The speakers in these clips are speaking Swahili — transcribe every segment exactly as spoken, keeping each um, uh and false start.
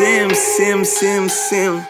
sim, sim, sim, sim.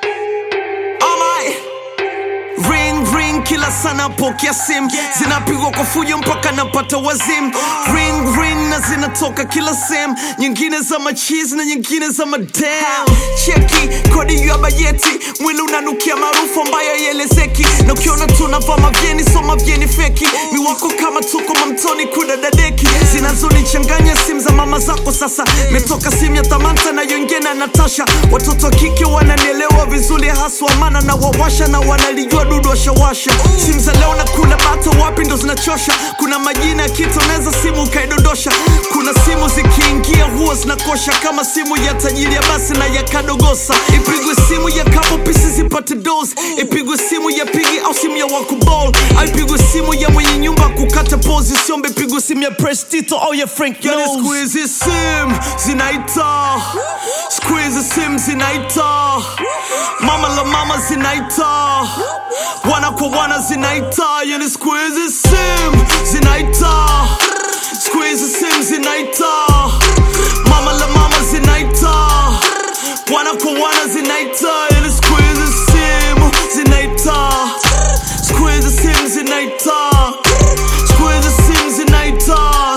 Ring ring kila sana pokea sim, yeah. Zinapigwa kwa fujo mpaka napata wazim. uh. Ring ring na zinatoka kila sim, nyingine za machizi na nyingine za madam. Cheki kodi ya bajeti, mwili unanukia maarufu ambayo yelezeki. Na ukiona tunavaa mavyeni so mavyeni feki. Miwako kama tuko mamtoni kudadadeki. Zinazonichanganya sim za mama zako sasa. Metoka sim ya Tamanta na Yongena na Natasha. Watoto kike wananielewa vizuri haswa, maana na wawasha na wanalijua dudu washawasha. Simu za leo na kula bato wapi ndo zinachosha. Kuna majina kitoneza simu kaidodosha. Kuna simu zikiingia huwa zinakosha, kama simu ya tajiri ya basi na ya kadogosa. Ipigwe simu ya kapo pisi zipate dose. Ipigwe simu ya pigi au simu ya wakuball. Ipigwe simu ya mwenye nyumba kukata pose. Siombe pigwe simu ya Prestito au ya Frank Nose. Yani squeeze sim zinaita, squeeze sim zinaita, mama la mama zinaita, wana kwa wana zinaita. Yani squeeze sim zinaita, squeeze sim zinaita, mama la mama zinaita, wana kwa wana zinaita. Yani squeeze sim zinaita, squeeze sim zinaita, squeeze sim zinaita,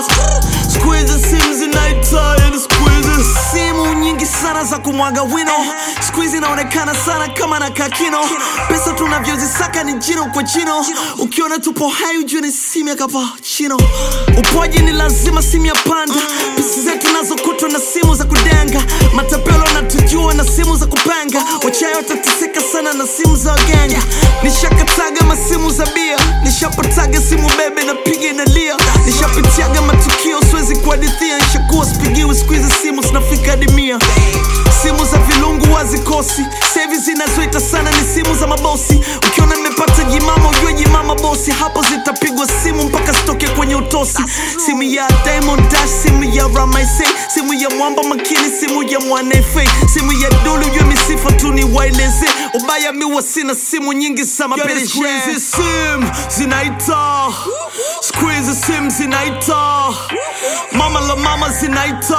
squeeze sim zinaita. Yani squeeze simu nyingi sana za kumwaga wino. Squeeze inaonekana sana kama na kakino. Pesa tunavyozisaka ni jino kwa jino. Ukiona tupo hai ujue ni simu ya Cappuccino. Upoji ni lazima simu ya panda. Pisi zetu nazo kutwa na simu za kudenga. Matapelo na tujua na simu za kupanga. Wachayo tatisika sana na simu za waganga. Nishakataga masimu za bia. Nishapataga simu bebe na pigi na lia. Nishapitiaga matukio siwezi kuadithia. Nishakuwa spigiwe squeeze simu sinafika dimia. Simu za vilungu wazikosi. Sevi zinazoita sana ni simu za mabosi. Ukiona nimepata jimama ujue jimama bosi. Hapo zitapigwa simu mpaka stoke kwenye utosi. Simu ya Diamond Dash, simu ya Ramaise, simu ya Mwamba Makini, simu ya Mwanefe, simu ya Dulu ujue misifa tu ni waileze. Ubaya miwa sina simu nyingi sama pereje. Squeeze sim zinaita, squeeze sim zinaita, mama la mama zinaita,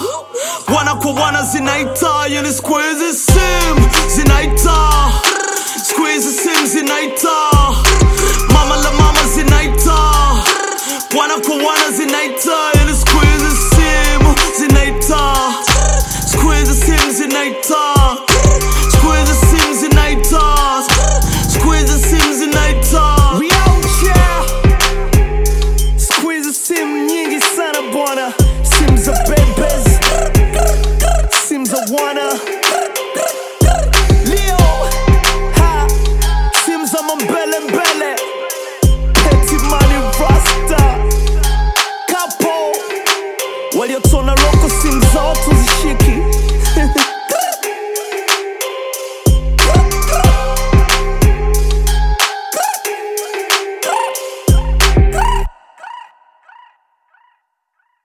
wana kwa wana zinaita. Yani squeeze sim zinaita, squeeze sim zinaita, mama la mama zinaita, wana kwa wana zinaita. Yani squeeze sim zinaita, squeeze sim zinaita, squeeze sim zinaita, squeeze sim zinaita. We out here. Squeeze sim nyingi sana bwana. Sim za bebes, sim za wana Leo ha, sim za mambele mbele, Petty Money Rasta Capo, waliotona roko sim za watu zishiki.